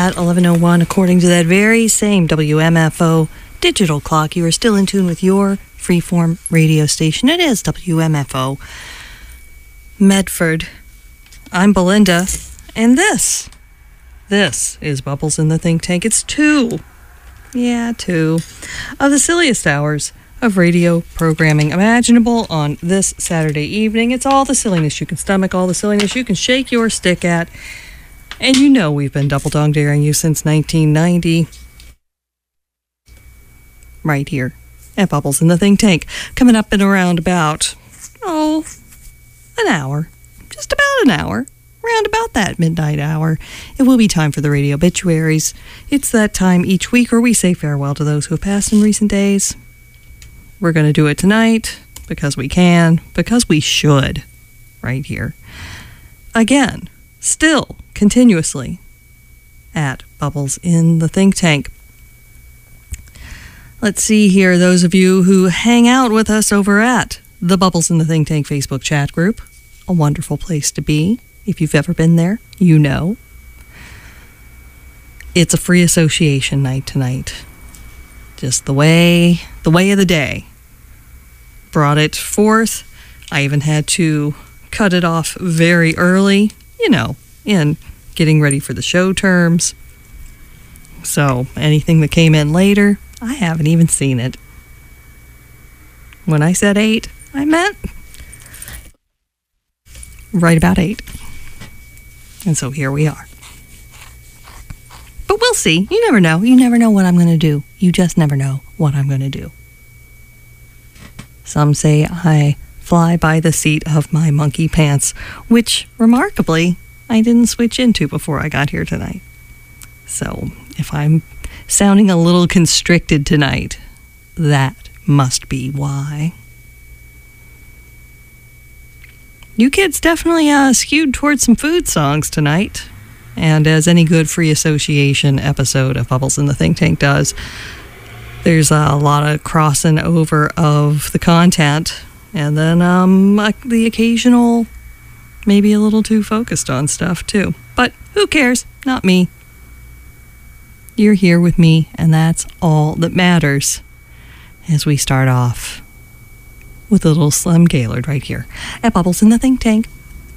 at 11:01 according to that very same WMFO digital clock. You are still in tune with your freeform radio station. It is WMFO Medford. I'm Belinda, and this is Bubbles in the Think Tank. It's two of the silliest hours of radio programming imaginable on this Saturday evening. It's all the silliness you can stomach, all the silliness you can shake your stick at. And you know we've been double dong daring you since 1990. Right here at Bubbles in the Think Tank. Coming up in around about, an hour. Just about an hour. Around about that midnight hour. It will be time for the radio obituaries. It's that time each week where we say farewell to those who have passed in recent days. We're going to do it tonight because we can, because we should, right here. Again, still, continuously, at Bubbles in the Think Tank. Let's see here, those of you who hang out with us over at the Bubbles in the Think Tank Facebook chat group. A wonderful place to be. If you've ever been there, you know. It's a free association night tonight. Just the way of the day. Brought it forth. I even had to cut it off very early, in getting ready for the show terms. So anything that came in later, I haven't even seen it. When I said 8, I meant right about 8. And so here we are. But we'll see. You never know. You never know what I'm going to do. You just never know what I'm going to do. Some say I fly by the seat of my monkey pants, which, remarkably, I didn't switch into before I got here tonight. So if I'm sounding a little constricted tonight, that must be why. You kids definitely skewed towards some food songs tonight. And as any good free association episode of Bubbles in the Think Tank does, there's a lot of crossing over of the content. And then the occasional, maybe a little too focused on stuff too. But who cares? Not me. You're here with me, and that's all that matters as we start off with a little Slim Gaillard right here at Bubbles in the Think Tank.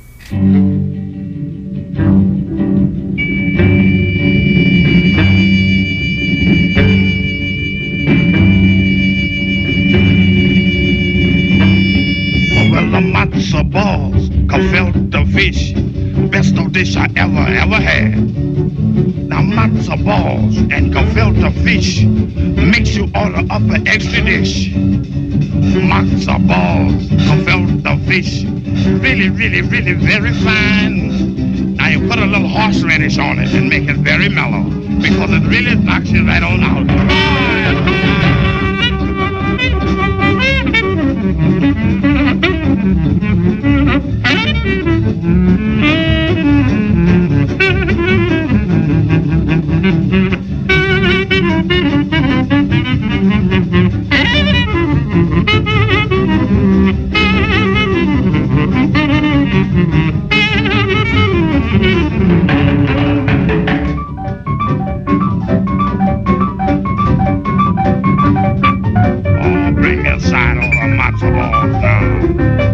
Well, the matzo balls, gefilte fish, best no dish I ever had. Now matzo balls and gefilte fish makes you order up an extra dish. Matzo balls, gefilte fish, really, really, really very fine. Now you put a little horseradish on it and make it very mellow because it really knocks you right on out. Bring me a side on the matzo balls now.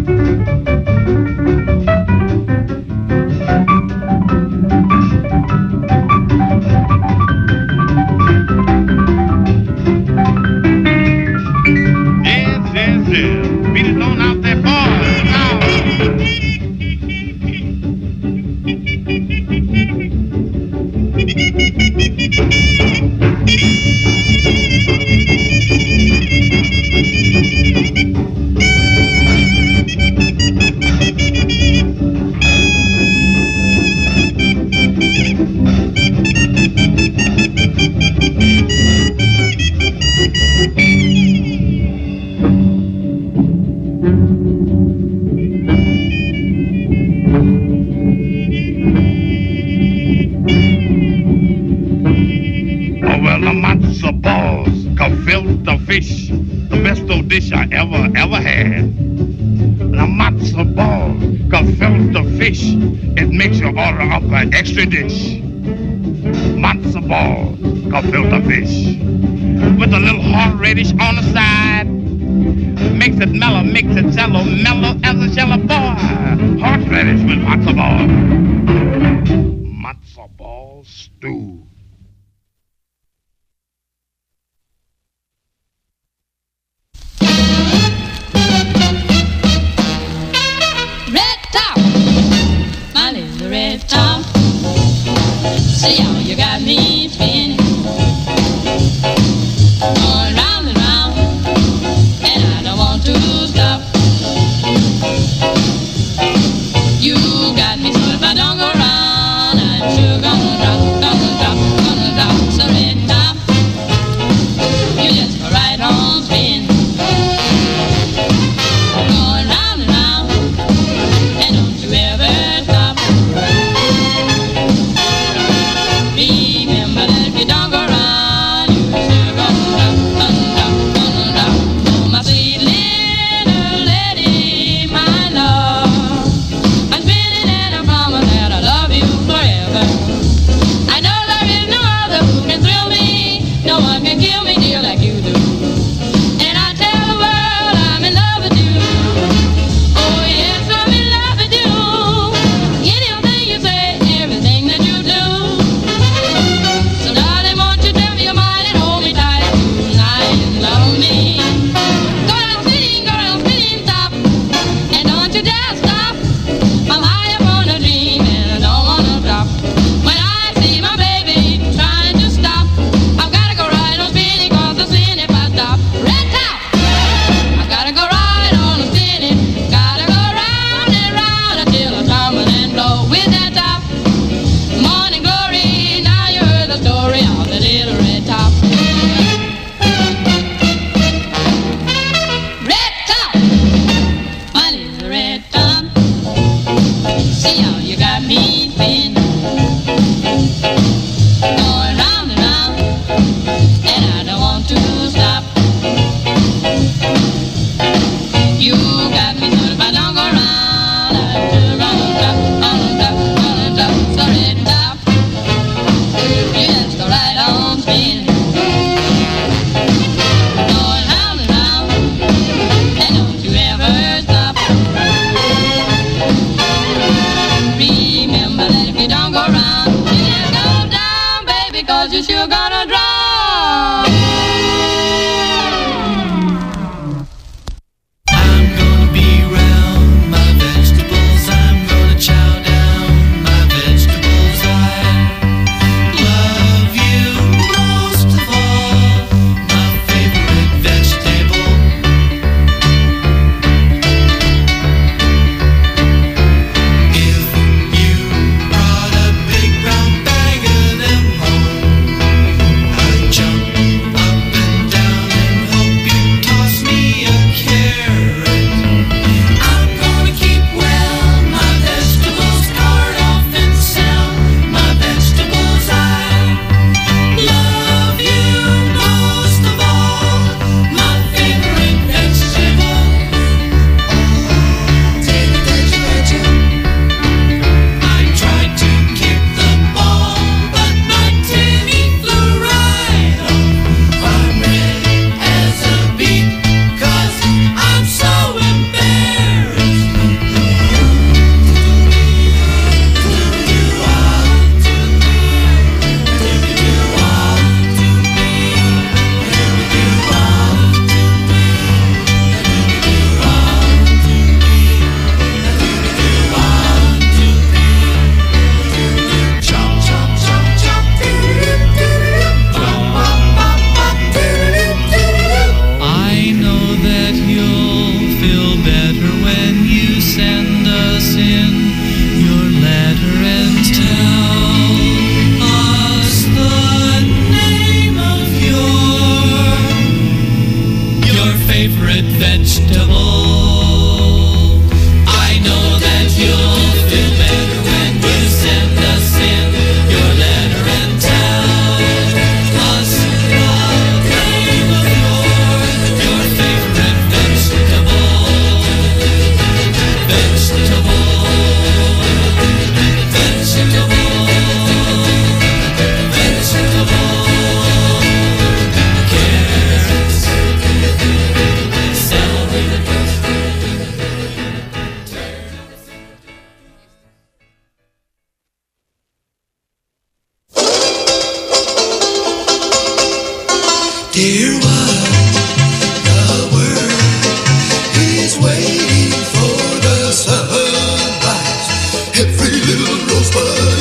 fish, the best old dish I ever had. Now matzo ball, gefilte fish, it makes you order up an extra dish. matzo balls, gefilte fish. With a little horseradish on the side. Makes it mellow, makes it jello, mellow as a jello boy. Horseradish with matzo balls. Matzo ball stew. Red top, my little red top. See how you got me spinning, going round and round, and I don't want to stop. You got me so if I don't go round, I'm sure gonna drop,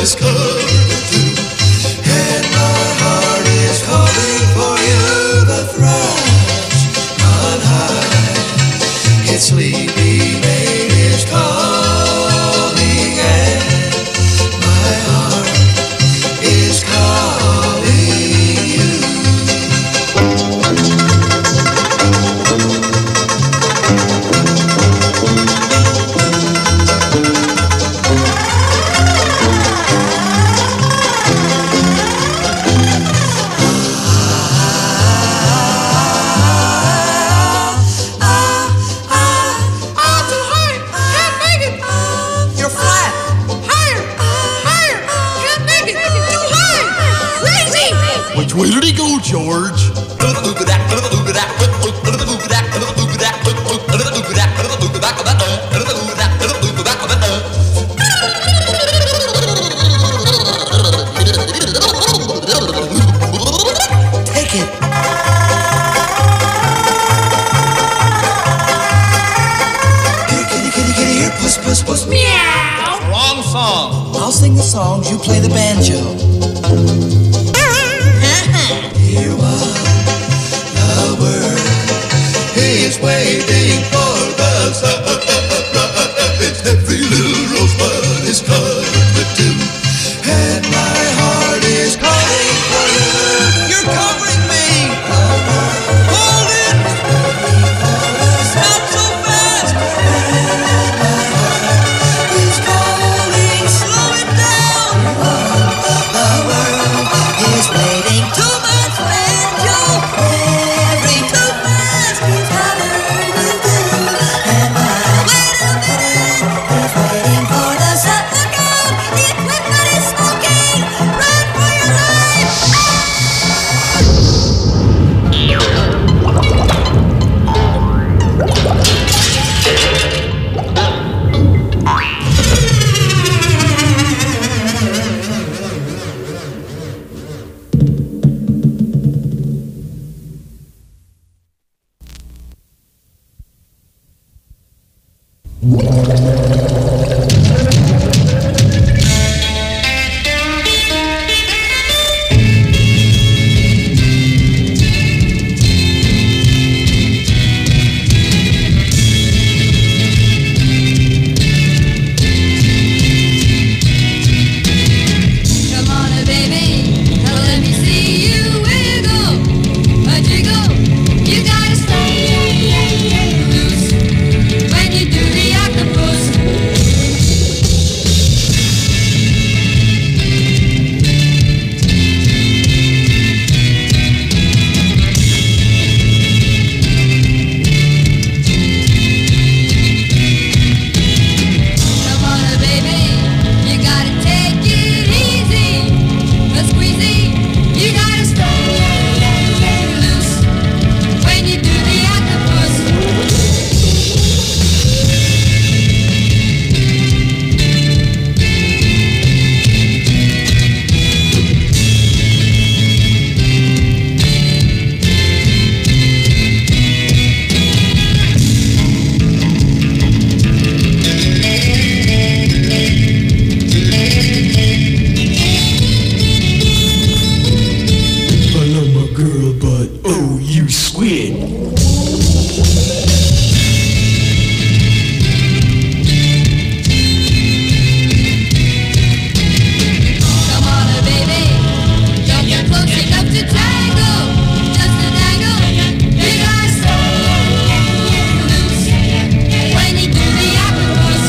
is covered too. And my heart is calling for you, the thrush on high. Its sleepy mate is calling, and my heart is calling you. Where did he go, George? Take it. Here, kitty, kitty, kitty, here, puss, puss, puss. Meow. Wrong song. I'll sing the songs, you play the banjo. You are the world. He is waiting for the sunrise. Every little rosebud is covered with dew, and my heart is calling for you. You're covering me. Hold it. Stop so fast. And my heart is calling. Slow it down. The world is waiting. Too much banjo. Every too fast is covered with dew, and my wait a minute is waiting for the sun. Look out! The equipment is smoking. Run for your life! Come on, baby, let me see you wiggle, a jiggle. You gotta stay loose when you do the octopus. Come on, baby, you gotta take it easy, a squeezy. You gotta stay loose when you do the octopus. I love my girl, but oh, you squid. Come on, baby, don't get close enough to tangle, just a dangle. You gotta stay loose when you do the octopus.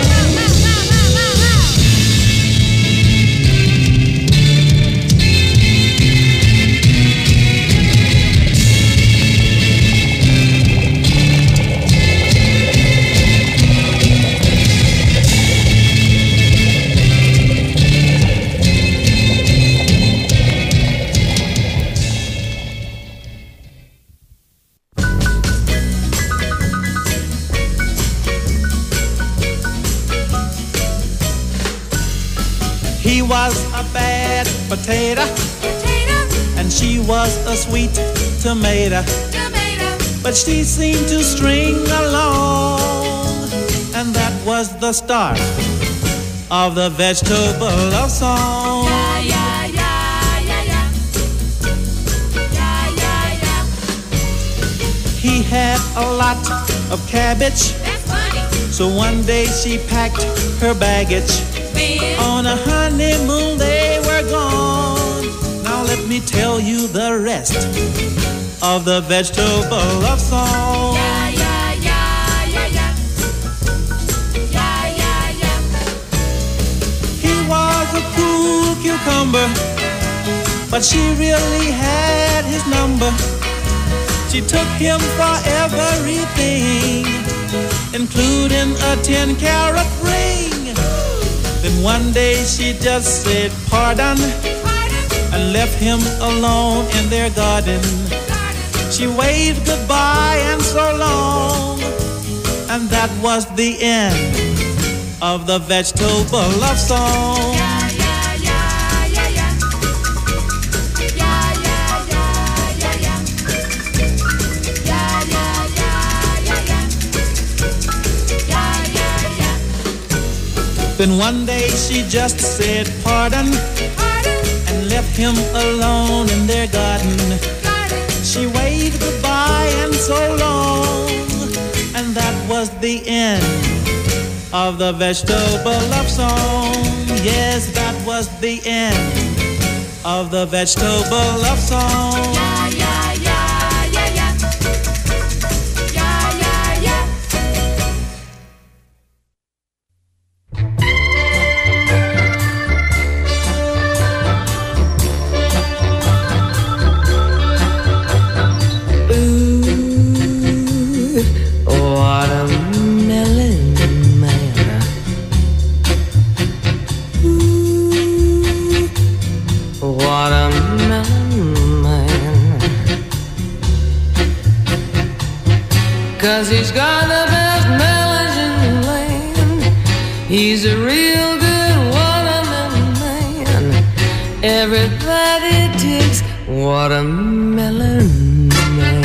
He was a bad potato, and she was a sweet tomato. But she seemed to string along, and that was the start of the vegetable love song. Yeah, yeah, yeah, yeah, yeah. Yeah, yeah, yeah. He had a lot of cabbage, That's funny. so one day she packed her baggage. Man. On a honeymoon they were gone. Now let me tell you the rest of the vegetable love song. Yeah, yeah, yeah, yeah, yeah. Yeah, yeah, yeah. He was a cool cucumber, but she really had his number. She took him for everything, including a 10-carat ring. Then one day she just said pardon and left him alone in their garden. She waved goodbye and so long, and that was the end of the vegetable love song. Yeah, yeah, yeah, yeah, yeah. Yeah, yeah, yeah, yeah, yeah. Yeah, yeah, yeah, yeah, yeah. Yeah, yeah, yeah. Then one day she just said pardon and left him alone in their garden. She waved goodbye and so long, and that was the end of the vegetable love song. Yes, that was the end of the vegetable love song. Yeah, yeah, yeah, yeah, yeah. Yeah, yeah, yeah. Watermelon man. Watermelon man. 'Cause he's got the best melons in the land. He's a real good watermelon man. Everybody takes watermelon man.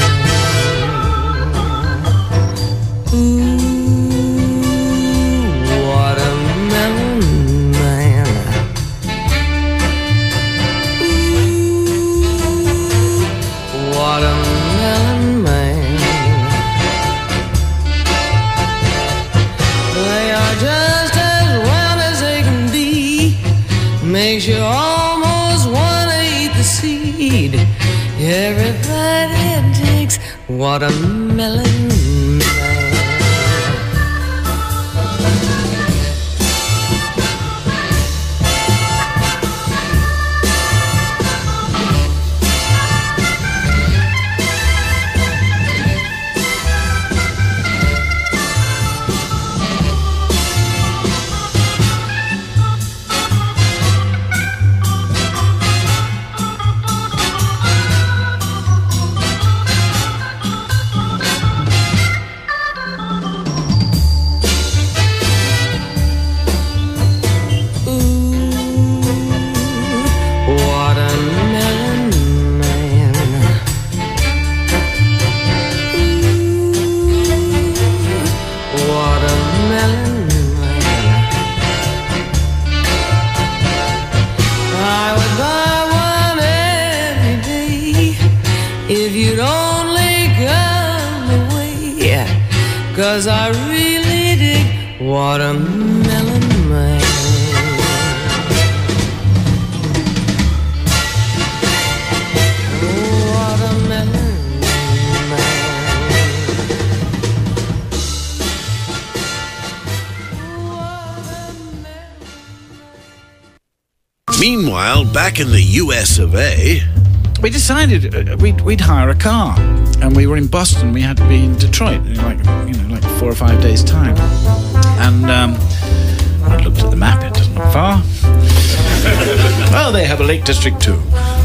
Watermelon man. Watermelon man. They are just as round as they can be. Makes you almost wanna eat the seed. Everybody takes watermelon man. you'd only come away, 'cause I really dig Watermelon Man. Watermelon Man. Meanwhile, back in the US of A, we decided we'd hire a car, and we were in Boston. We had to be in Detroit in like 4 or 5 days' time. And I looked at the map; it doesn't look far. Well, they have a Lake District too.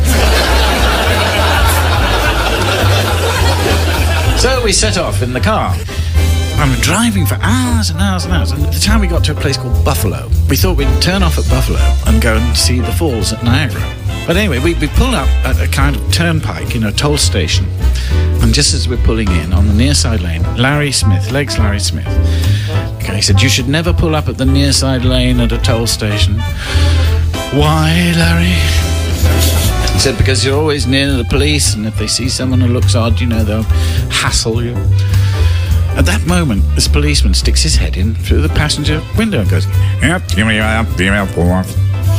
So we set off in the car. I'm driving for hours and hours and hours, and at the time we got to a place called Buffalo. We thought we'd turn off at Buffalo and go and see the falls at Niagara. But anyway, we pulled up at a kind of turnpike, a toll station, and just as we're pulling in on the near side lane, Larry Smith, Legs Larry Smith, Okay, he said, you should never pull up at the near side lane at a toll station. Why, Larry? He said, because you're always near the police, and if they see someone who looks odd, you know, they'll hassle you. At that moment, this policeman sticks his head in through the passenger window and goes, yep, give me up, pull off.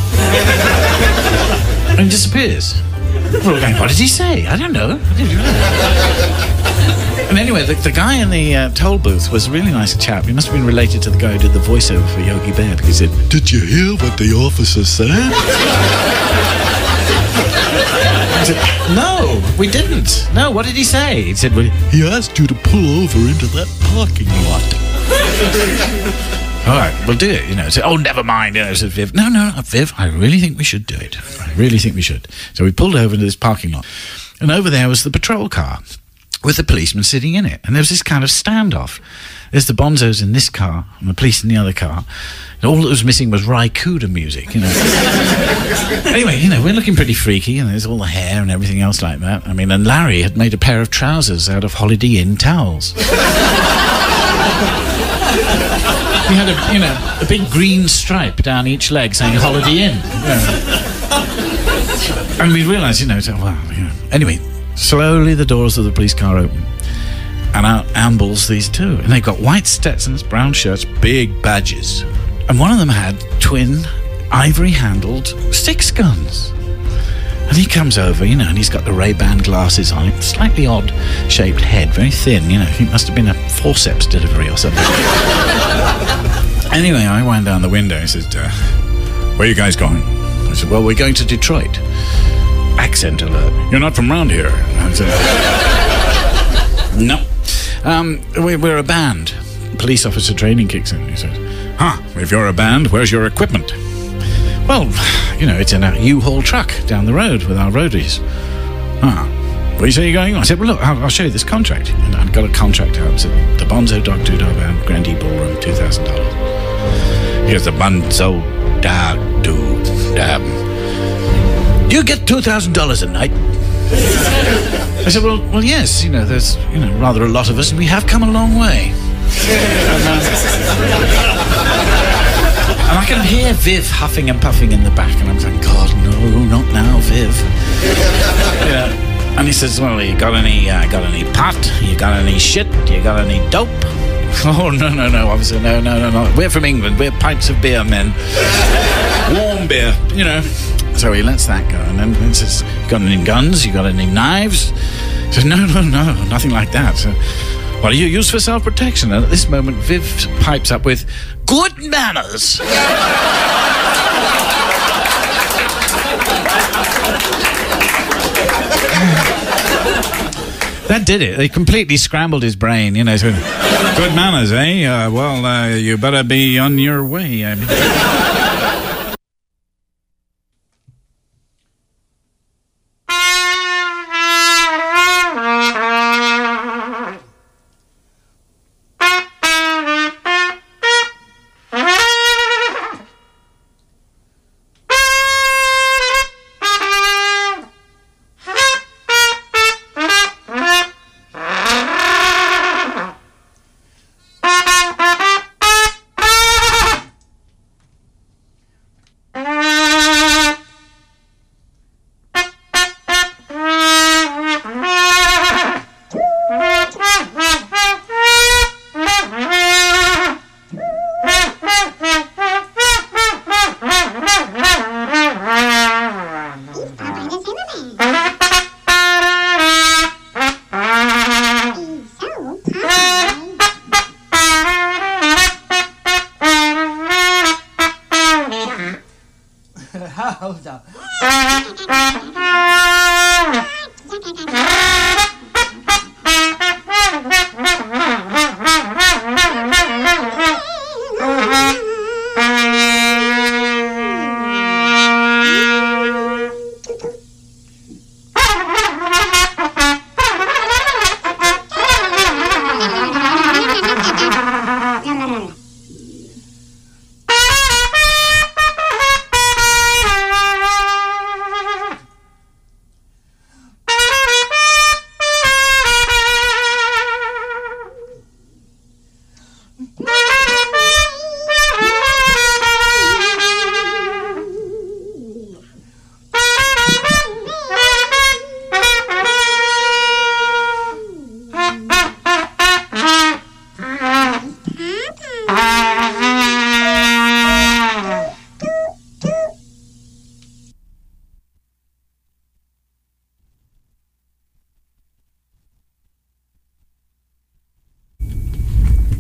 And disappears. We're all going, what did he say? I don't know. And anyway, the guy in the toll booth was a really nice chap. He must have been related to the guy who did the voiceover for Yogi Bear, because he said, Did you hear what the officer said? I said, no, we didn't. No, what did he say? He said, well, He asked you to pull over into that parking lot. all right, we'll do it, you know. So, oh, never mind, you know, said Viv. No, Viv, I really think we should do it. I really think we should. So we pulled over into this parking lot, and over there was the patrol car with the policeman sitting in it. And there was this kind of standoff. There's the bonzos in this car and the police in the other car. And all that was missing was Ry Cooder music, you know. Anyway, you know, we're looking pretty freaky, and there's all the hair and everything else like that. I mean, and Larry had made a pair of trousers out of Holiday Inn towels. He had a big green stripe down each leg saying Holiday Inn. You know. And we realised, you know, so, well, you know. Anyway, slowly the doors of the police car open, and out ambles these two. And they've got white Stetsons, brown shirts, big badges. And one of them had twin, ivory-handled Six guns. And he comes over, you know, and he's got the Ray-Ban glasses on, slightly odd-shaped head, very thin, you know. He must have been a forceps delivery or something. Anyway, I wound down the window and said, where are you guys going? I said, well, we're going to Detroit. Accent alert. You're not from round here. I said, no. We're a band. Police officer training kicks in. He says, if you're a band, where's your equipment? Well, you know, it's in a U-Haul truck down the road with our roadies. Where do you say you're going? I said, well, look, I'll show you this contract. And I got a contract out. It said, the Bonzo Dog Doo-Dah Band, Grandee Ballroom, $2,000. Here's the Bonzo Dog Doo-Dah. You get $2,000 a night. I said, well, yes, you know, there's, you know, rather a lot of us, and we have come a long way. And I can hear Viv huffing and puffing in the back, and I'm saying, God, no, not now, Viv. You know, and he says, well, you got any pot? You got any shit? You got any dope? Oh, no, obviously, no. We're from England. We're pints of beer, men. Warm beer, you know. So he lets that go, and then he says, you got any guns? You got any knives? He says, no, nothing like that. So, what do you use for self-protection? And at this moment, Viv pipes up with, good manners. That did it. They completely scrambled his brain, you know. So, good manners, eh? Well, you better be on your way. I mean.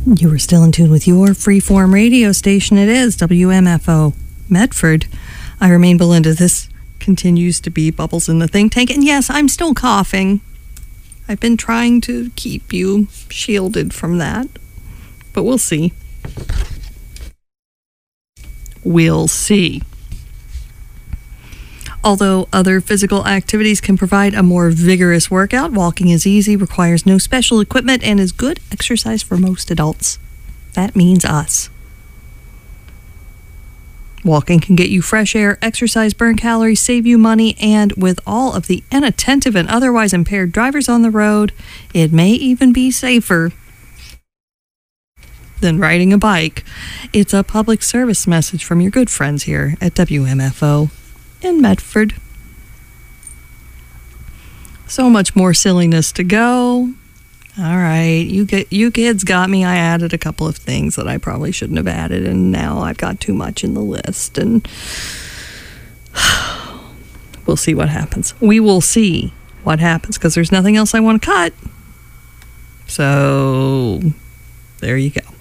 You are still in tune with your freeform radio station. It is WMFO Medford. I remain Belinda. This continues to be Bubbles in the Think Tank. And yes, I'm still coughing. I've been trying to keep you shielded from that. But we'll see. We'll see. Although other physical activities can provide a more vigorous workout, walking is easy, requires no special equipment, and is good exercise for most adults. That means us. Walking can get you fresh air, exercise, burn calories, save you money, and with all of the inattentive and otherwise impaired drivers on the road, it may even be safer than riding a bike. It's a public service message from your good friends here at WMFO in Medford. So much more silliness to go. All right, you kids got me. I added a couple of things that I probably shouldn't have added, and now I've got too much in the list, and we'll see what happens. We will see what happens, because there's nothing else I want to cut. So there you go.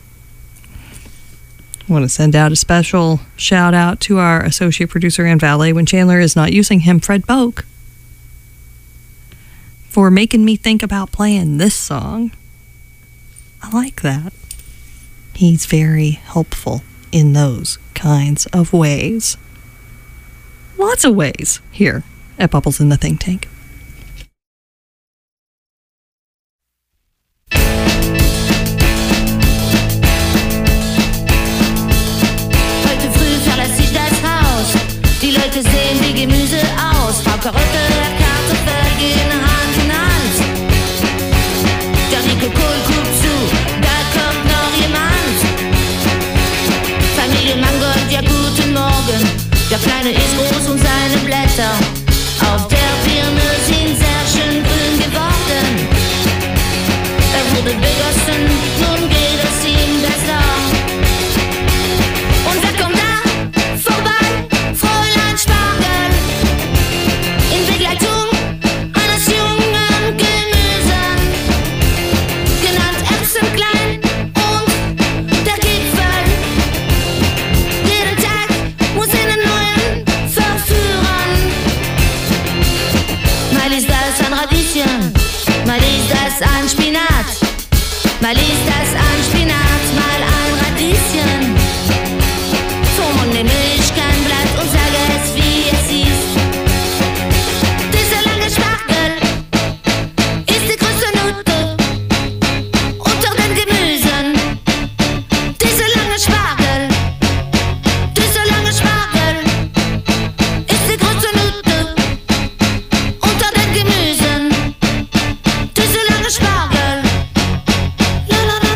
I want to send out a special shout out to our associate producer and valet when Chandler is not using him, Fred Boak, for making me think about playing this song. I like that. He's very helpful in those kinds of ways. Lots of ways here at Bubbles in the Think Tank. Die Leute sehen wie Gemüse aus. Frau Karotte, Kartoffel gehen Hand in Hand. Der dicke Kohl guckt zu, da kommt noch jemand. Familie Mangold, ja guten Morgen. Der Kleine ist groß und seine Blätter auf der Birne sind sehr schön grün geworden. Er wurde begossen, nun geht es ihm besser. Und wer kommt da vorbei? Spargel in Begleitung eines jungen Gemüses, genannt Erbsen klein und der Gipfel. Jeden Tag muss einen neuen verführen. Mal ist das ein Radieschen, mal ist das ein Spinat, mal ist das ein Spinat, mal ein Radieschen. Drum nehme ich kein Blatt und sage es, wie es ist. Dieser lange Spargel ist die größte Nutte unter den Gemüsen. Dieser lange Spargel ist die größte Nutte unter den Gemüsen. Dieser lange Spargel, la la la.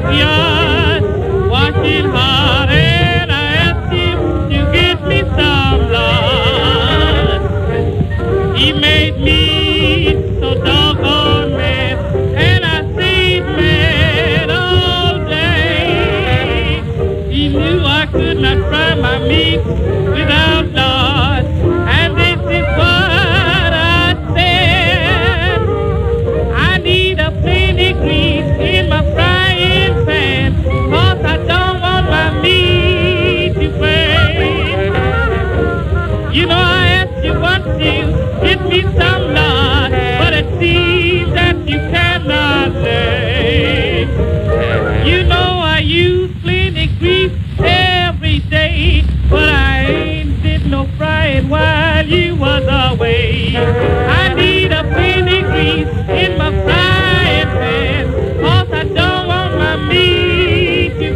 backyard, washing hard, and I asked him to get me some lard. He made me so doggone mad, and I stayed mad all day. He knew I could not fry my meat without lard, and this is what I said. I need a plenty grease in my frying pan, 'cause I don't want my meat to burn. You know I asked you once to get me some lard, but it seems that you cannot learn. You know I use plenty grease every day, but I ain't did no frying while you was away. I need a plenty grease in my frying pan, 'cause I don't want my meat to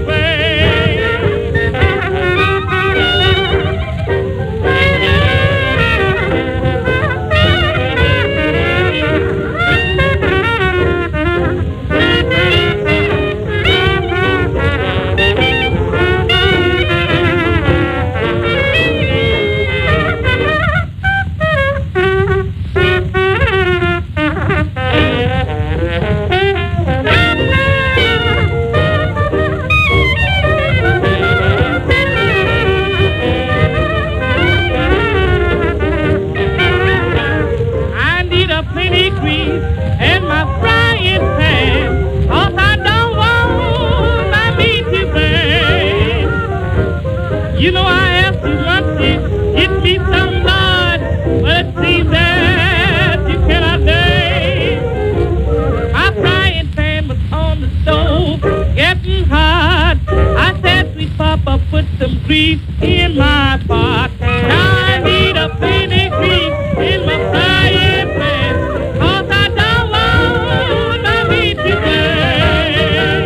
You know I asked you once to get me some lard, but it seems that you cannot learn. My frying pan was on the stove, getting hot. I said, sweet papa, put some grease in my pot. Now I need a plenty grease in my frying pan, 'cause I don't want my meat to burn.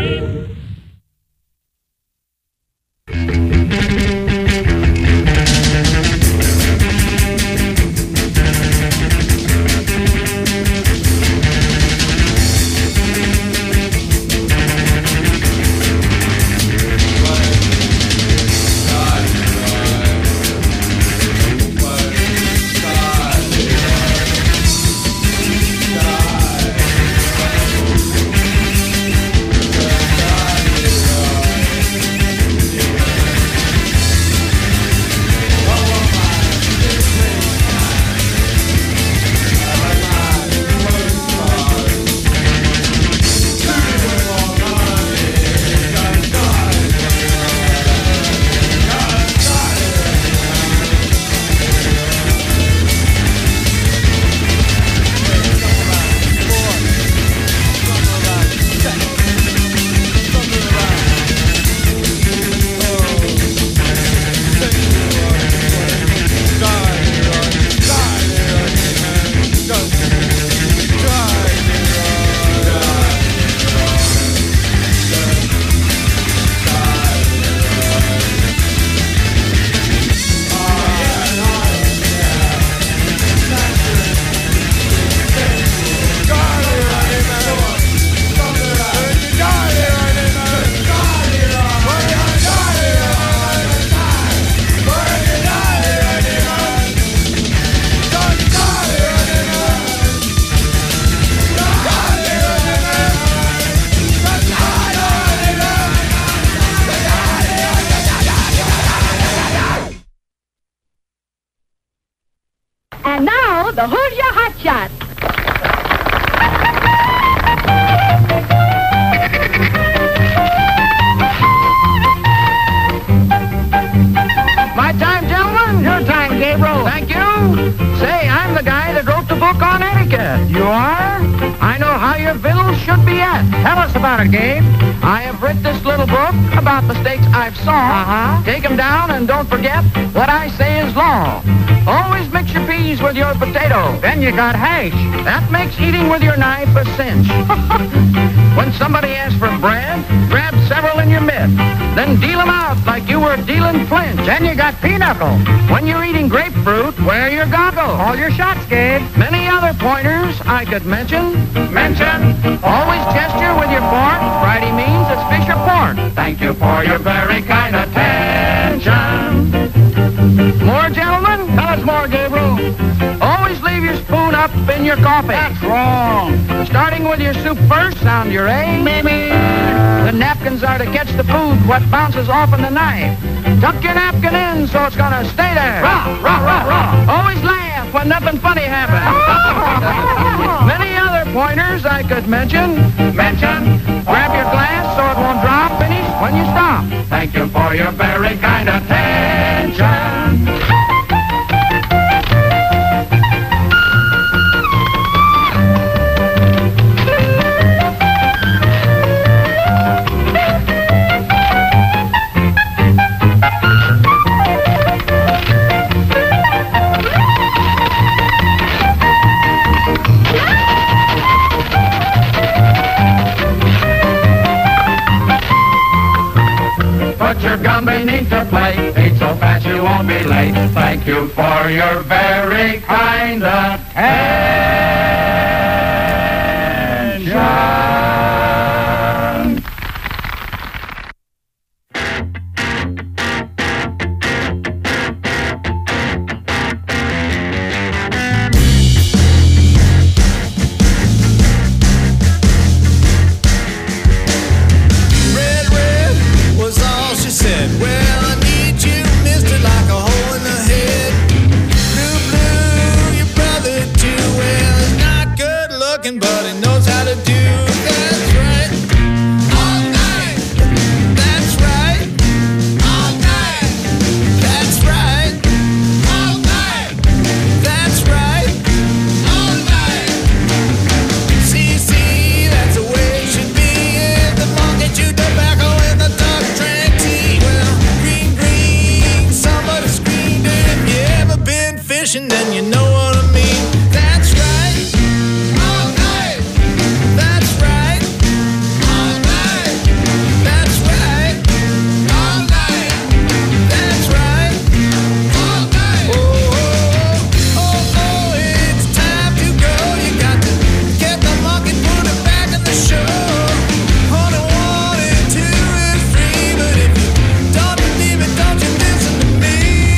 And now, the Hoosier Hot Shot. My time, gentlemen. Your time, Gabriel. Thank you. Say, I'm the guy that wrote the book on etiquette. You are? I know how your victuals should be at. Tell us about it, Gabe. I have written this little book about the steaks I've saw. Take them down and don't forget what I say is law. Always mix your peas with your potato. Then you got hash. That makes eating with your knife a cinch. When somebody asks for bread, grab several in your mitt. Then deal them out like you were dealing flinch. Then you got pinochle. When you're eating grapefruit, wear your goggles. All your shots, Gabe. Many other pointers I could mention, Mention. Always gesture with your fork. Friday means it's fish or pork. Thank you for your very kind attention. More, gentlemen? Tell us more, Gabriel. Always leave your spoon up in your coffee. That's wrong. Starting with your soup first, sound your A. Maybe. The napkins are to catch the food, what bounces off in the knife. Tuck your napkin in so it's gonna stay there. Rah, rah, rah, rah. Always laugh when nothing funny happens. Many other pointers I could mention. Mention. Grab your glass so it won't drop. Finish when you stop. Thank you for your very kind attention. Put your gum beneath your plate. Eat so fast you won't be late. Thank you for your very kind attention. Red, red was all she said. Well, I need you, mister, like a hole in the head. Blue, blue, your brother too. Well, he's not good looking, but he knows how to do. That's right. All night. That's right. All night. That's right. All night. That's right. All night. See, that's the way it should be. If the monkey chewed tobacco in the dark drank tea. Well, green, green, somebody screamed. If you ever been fishing, then you know what I mean. That's right. All night. That's right. All night. That's right. All night. That's right. All night. Oh, oh, oh, oh, it's time to go. You got to get the monkey, put it back in the show. Only 1 and 2 is free, but if you don't believe it, don't you listen to me?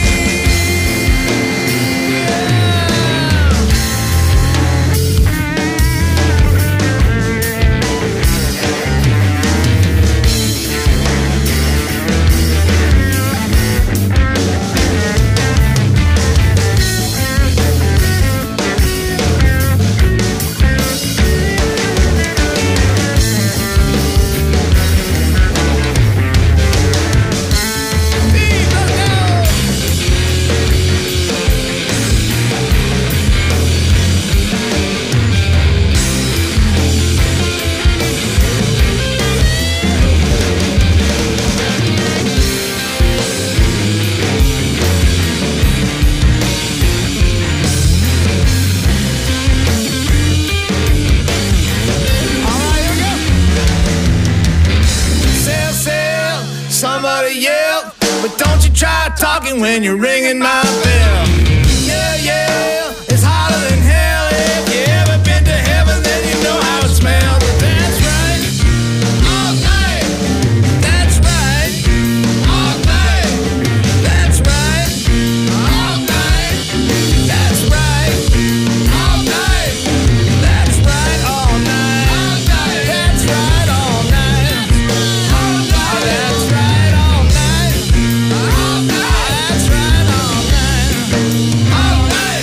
Sail, sail, somebody yell. But don't you try talking when you're ringing my bell. Yeah, yeah, it's hotter than hell. If you ever been to heaven, then you know how it smells. But that's right. All night. That's right. All night. That's right. All night. That's right. All night. That's right. All night. All night. That's right. All night. All night. That's right. All night. All night. That's right. All night. All night.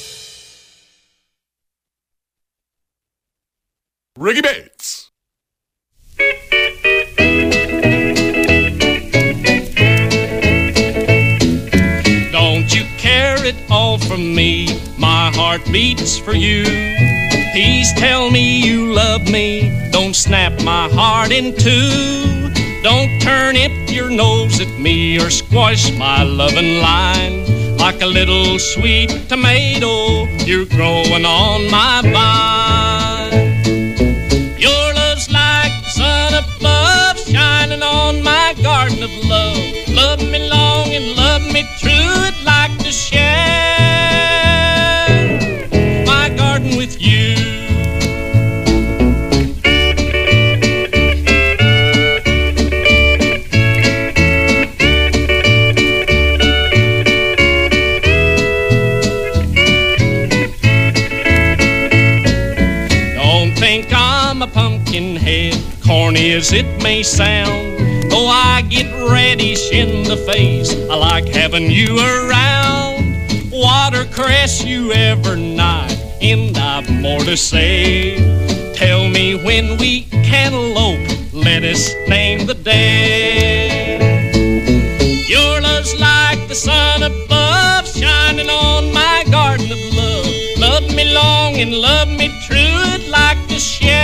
Ricky Bates. Don't you care at all for me? My heart beats for you. Please tell me you love me. Don't snap my heart in two. Don't turn up your nose at me or squash my loving line. Like a little sweet tomato, you're growing on my vine. Your love's like the sun above, shining on my garden of love. Love me long and love me true, I'd like to share my garden with you. corny as it may sound, though I get reddish in the face, I like having you around. Watercress you every night, and I've more to say. Tell me when we can elope, let us name the day. Your love's like the sun above, shining on my garden of love. Love me long and love me true, I'd like to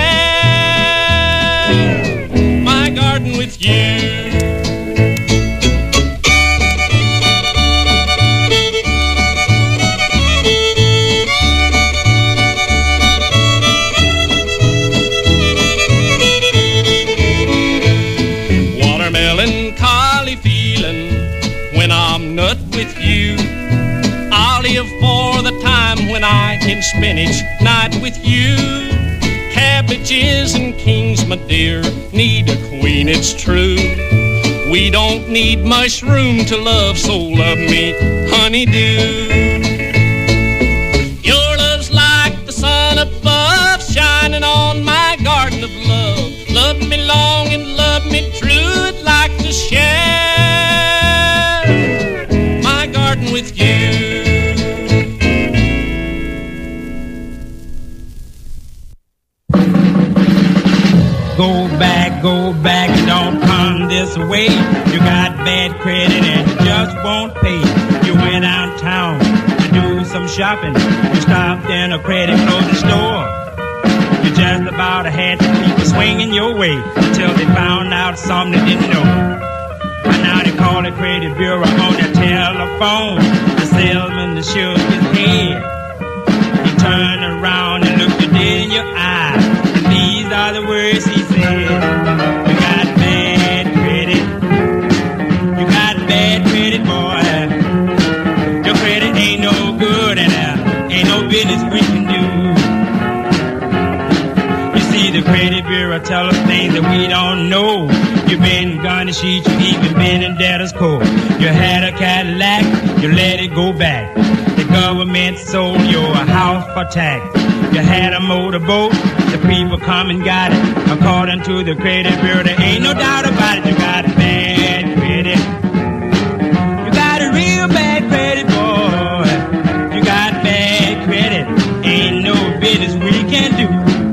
share my garden with you. Melancholy feeling when I'm nut with you. I'll live for the time when I can spend each night with you. Cabbages and kings, my dear, need a queen, it's true. We don't need much room to love, so love me, honeydew. Your love's like the sun above, shining on my garden of love. Love me long and love me true, I'd like to share my garden with you. Go back, don't come this way. You got bad credit and you just won't pay. You went downtown to do some shopping. You stopped in a credit clothing store. You just about had the people swinging your way until they found out something they didn't know. And now they call the credit bureau on their telephone. The salesman that shook his head, he turned around and looked you dead in your eye. And these are the words he said. You got bad credit. You got bad credit, boy. Your credit ain't no good and ain't no business we can do. The credit bureau tell us things that we don't know. You've been garnished, you even been in debtor's court. You had a Cadillac, you let it go back. The government sold your house for tax. You had a motorboat, the people come and got it. According to the credit bureau, there ain't no doubt about it. You got bad credit. You got a real bad credit, boy. You got bad credit. Ain't no business we can do.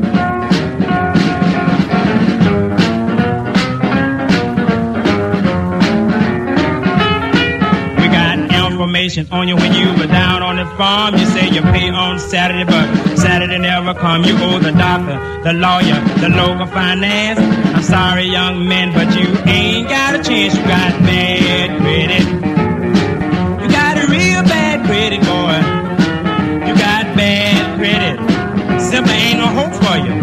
On you when you were down on the farm. You say you pay on Saturday, but Saturday never come. You owe the doctor, the lawyer, the local finance. I'm sorry, young man, but you ain't got a chance. You got bad credit. You got a real bad credit, boy. You got bad credit. Simply ain't no hope for you.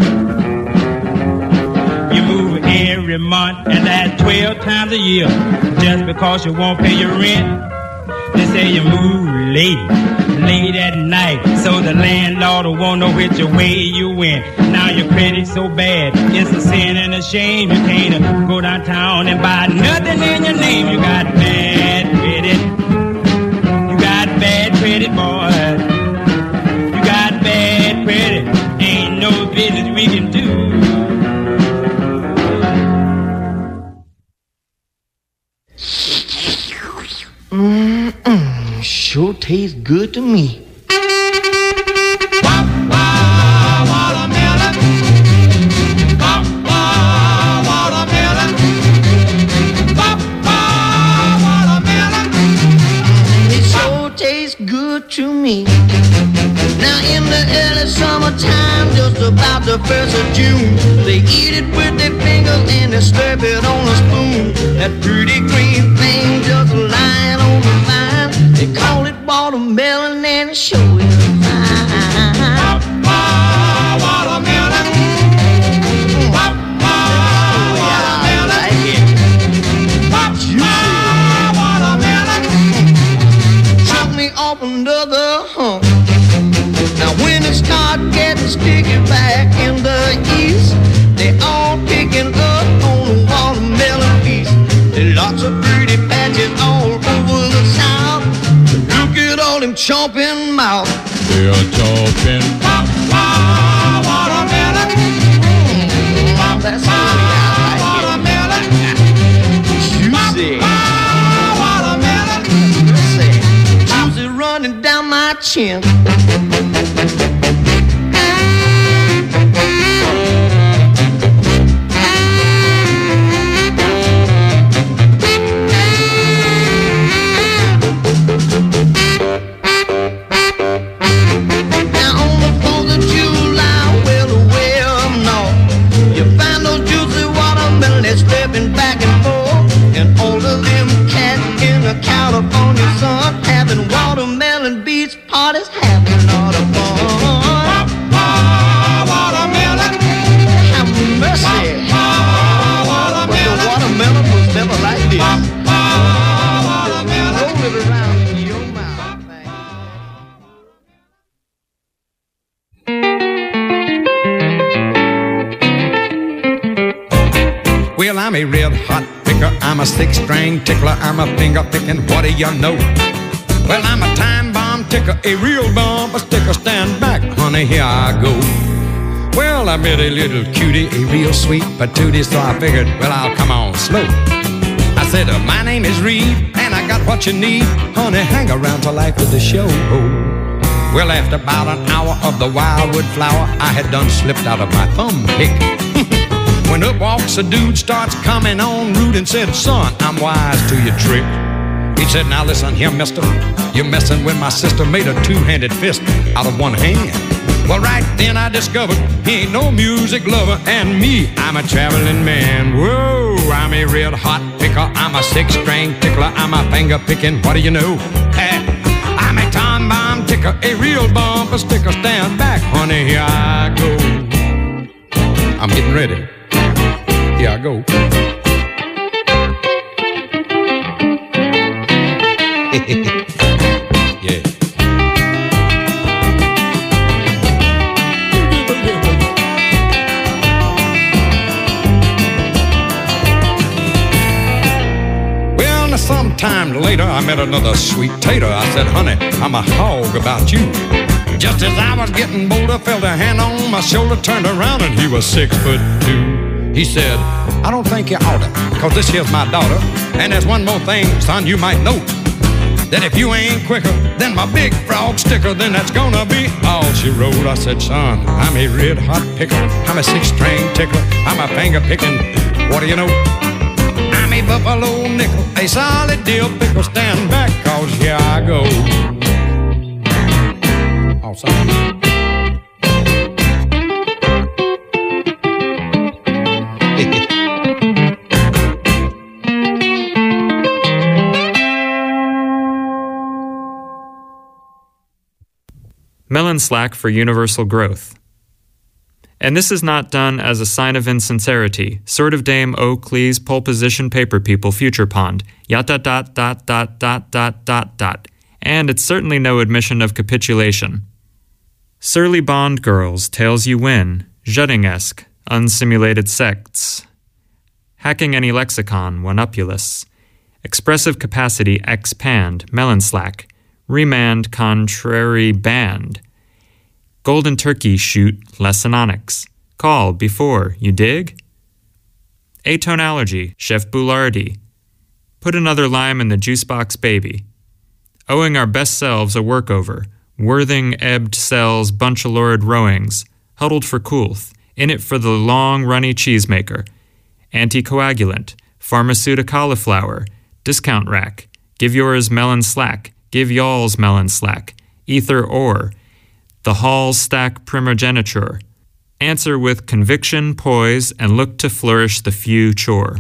You move every month and that's 12 times a year just because you won't pay your rent. They say you move late at night, so the landlord won't know which way you went. Now your credit's so bad, it's a sin and a shame. You can't go downtown and buy nothing in your name. You got bad credit. You got bad credit, boy. You got bad credit. Ain't no business we can do. Sure tastes good to me. Watermelon. Watermelon. Watermelon. It sure tastes good to me. Now in the early summertime, just about the 1st of June, they eat it with their fingers and they slurp it on a spoon. That pretty green thing just lying on the vine, they call it watermelon and it sure is fine. Watermelon. Watermelon. Choke me off another hump. Now when it start getting sticky back in the east, they all picking up on the watermelon piece. There lots of pretty patches all over the south. Look at all them chomping mouth. They are chomping watermelon. That's the way Well, I'm a red hot picker, I'm a six-string tickler, I'm a finger picking, what do you know? Well, I'm a time bomb ticker, a real bumper sticker. Stand back, honey, here I go. Well, I met a little cutie, a real sweet patootie, so I figured, well, I'll come on slow. I said, my name is Reed, and I got what you need. Honey, hang around till after the show. Well, after about an hour of the wildwood flower, I had done slipped out of my thumb pick. When up walks a dude, starts coming on rude and said, son, I'm wise to your trick. He said, now listen here, mister, you're messing with my sister. Made a two-handed fist out of one hand. Well, right then I discovered he ain't no music lover, and me, I'm a traveling man. Whoa, I'm a red hot picker, I'm a six-string tickler, I'm a finger picking, what do you know? I'm a time bomb ticker, a real bumper sticker. Stand back, honey, here I go. I'm getting ready. Here I go. Yeah. Well, now sometime later I met another sweet tater. I said, honey, I'm a hog about you. Just as I was getting bolder, felt a hand on my shoulder, turned around and he was 6'2". He said, I don't think you oughta, cause this here's my daughter. And there's one more thing, son, you might note, that if you ain't quicker than my big frog sticker, then that's gonna be all she wrote. I said, son, I'm a red hot picker, I'm a six-string tickler, I'm a finger picking, what do you know? I'm a buffalo nickel, a solid deal pickle. Stand back, cause here I go. Awesome. Melon slack for universal growth. And this is not done as a sign of insincerity, sort of Dame Oakley's pole position paper people future pond, yada dot dot dot dot dot dot dot, and it's certainly no admission of capitulation. Surly Bond girls, tales you win, Judding-esque, unsimulated sects. Hacking any lexicon, one-upulous. Expressive capacity expand, melon slack. Remand contrary band. Golden turkey shoot lessononics. Call before, you dig? Atonality, Chef Boulardi. Put another lime in the juice box, baby. Owing our best selves a workover. Worthing ebbed cells bunchalorid rowings. Huddled for coolth. In it for the long runny cheesemaker. Anticoagulant. Pharmaceutic cauliflower. Discount rack. Give yours melon slack. Give y'all's melon slack. Ether ore. The hall's stack primogeniture. Answer with conviction, poise, and look to flourish the few chore.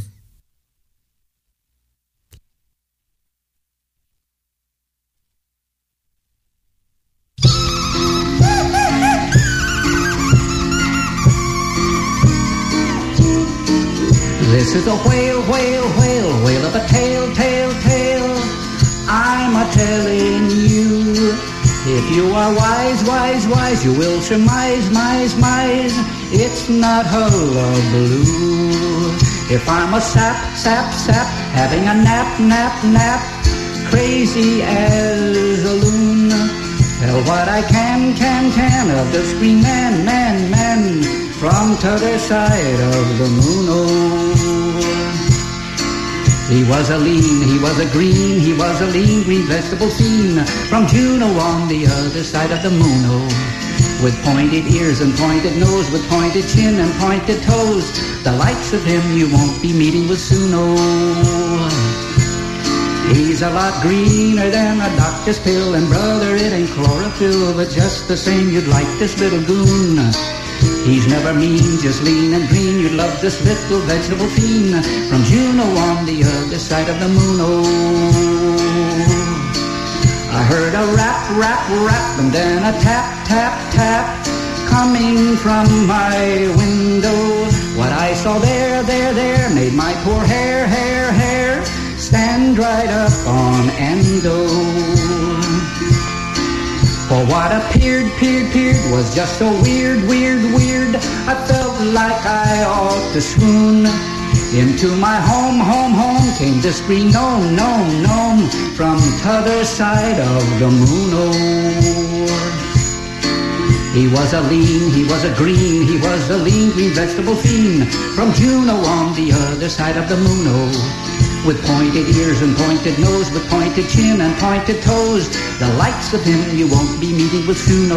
This is a whale, whale, whale, whale of a tail, tail, tail. I'm a-telling you. If you are wise, wise, wise, you will surmise, mise, mise. It's not hullabaloo. If I'm a sap, sap, sap, having a nap, nap, nap, crazy as a loon. Tell what I can of the screen man, man, man, from t'other side of the moon, oh. He was a lean, he was a green, he was a lean green vegetable seen from Juno on the other side of the moon, oh. With pointed ears and pointed nose, with pointed chin and pointed toes, the likes of him you won't be meeting with soon, oh. He's a lot greener than a doctor's pill, and brother, it ain't chlorophyll, but just the same you'd like this little goon. He's never mean, just lean and green. You'd love this little vegetable fiend from Juno on the other side of the moon, oh. I heard a rap, rap, rap, and then a tap, tap, tap coming from my window. What I saw there, there, there made my poor hair, hair, hair stand right up on endo. For what appeared, peered, was just so weird, weird, weird. I felt like I ought to swoon. Into my home, home, home came this green gnome, gnome, gnome from t'other side of the moon. He was a lean, he was a green, he was a lean green vegetable fiend from Juneau on the other side of the moon. With pointed ears and pointed nose, with pointed chin and pointed toes, the likes of him you won't be meeting with soon.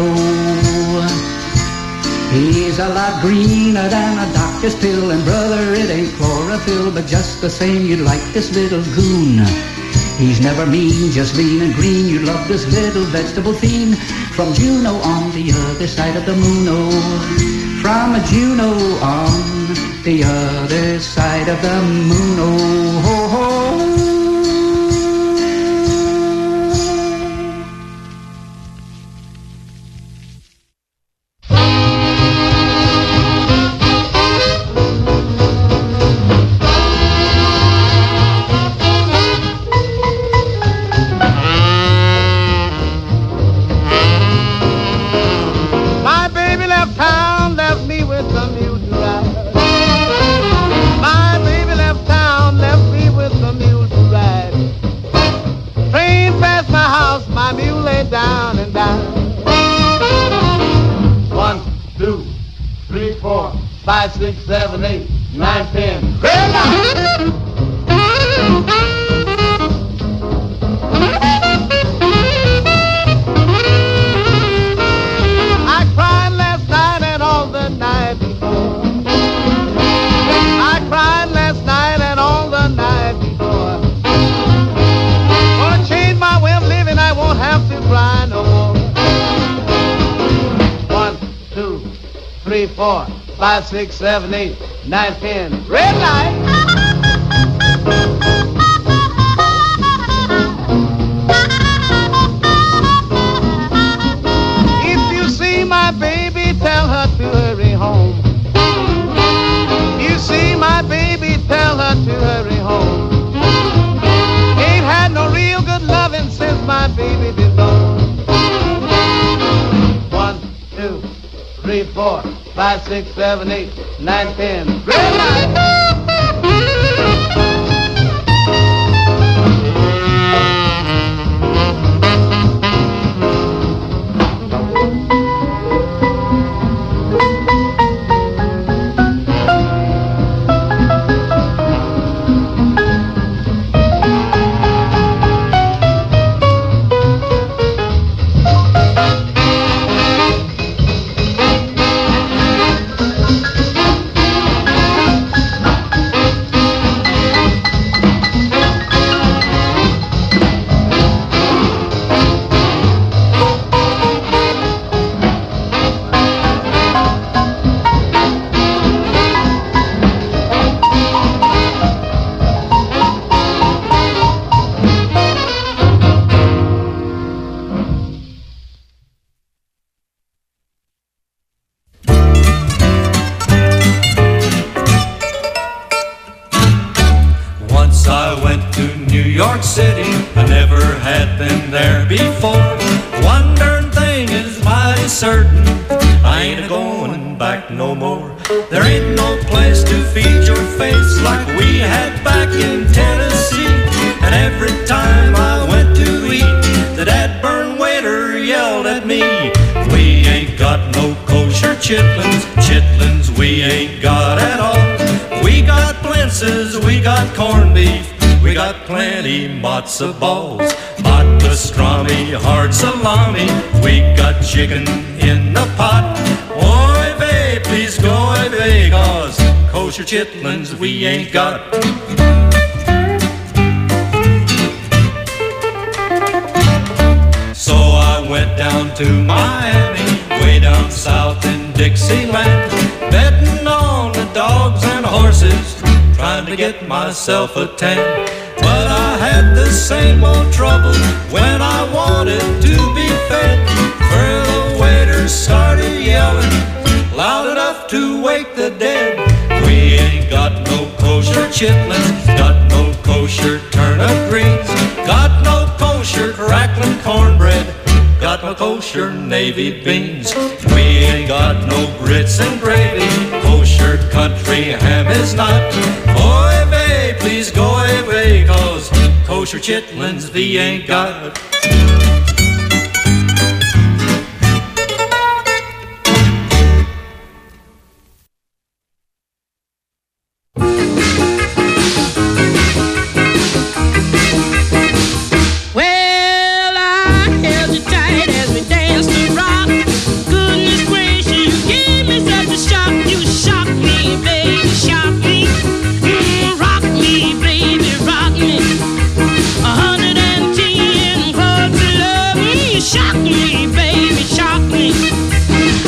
He's a lot greener than a doctor's pill, and brother, it ain't chlorophyll, but just the same you'd like this little goon. He's never mean, just lean and green, you'd love this little vegetable fiend from Juneau on the other side of the moon. From Juneau on the other side of the moon. Down and down. 1, 2, 3, 4, 5, 6, 7, 8, 9, 10. Red light! I cried last night and all the night before. I cried last night and all the night before. Gonna change my way of living, I won't have to cry no more. 1, 2, 3, 4, 5, 6, 7, 8, 9, 10. Red light. If you see my baby, tell her to hurry home. You see my baby, tell her to hurry home. Ain't had no real good loving since my baby been gone. 1, 2, 3, 4, 5, 6, 7, 8, 9, 10. Red light. York City, I never had been there before. One darn thing is mighty certain, I ain't a-going back no more. There ain't no place to feed your face like we had back in Tennessee. And every time I went to eat, the dad-burn waiter yelled at me, we ain't got no kosher chitlins, chitlins we ain't got at all. We got blintzes, we got corned beef, we got plenty matzo balls, hot pastrami, hard salami, we got chicken in the pot. Oy vey, please go oy vey, 'cause kosher chitlins we ain't got. So I went down to Miami, way down south in Dixieland, betting on the dogs and horses, trying to get myself a tan. But I had the same old trouble when I wanted to be fed, for the waiters started yelling loud enough to wake the dead. We ain't got no kosher chitlins, got no kosher turnip greens, got no kosher crackling cornbread, got no kosher kosher navy beans. We ain't got no grits and gravy. Kosher country ham is not. Go away, please go away, 'cause kosher chitlins we ain't got.